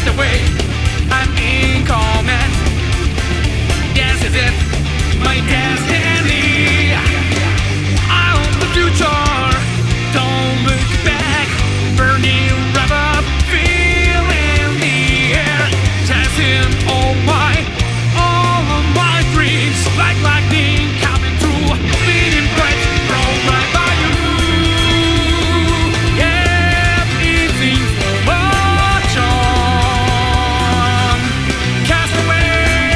away. I'm in command. Yes, is it my destiny? I own the future. Don't look back. Burning rubber, feeling the air. Chasing all of my dreams. Like lightning coming through. Bleeding bright, rolled right by you. Yeah, easy much on. Cast away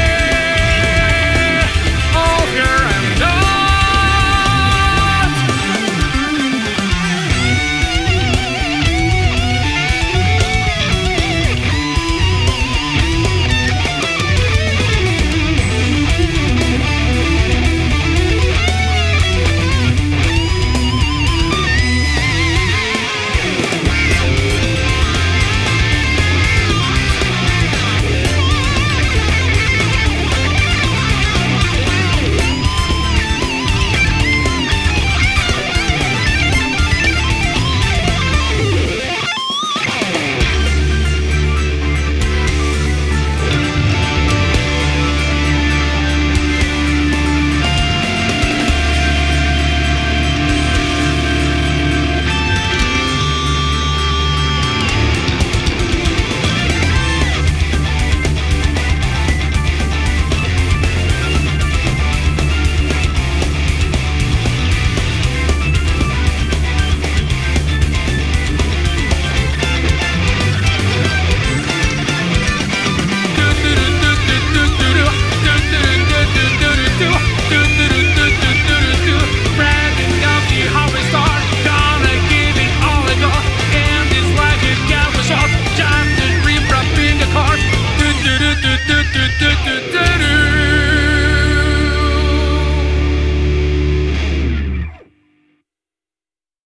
all fear and doubt. Do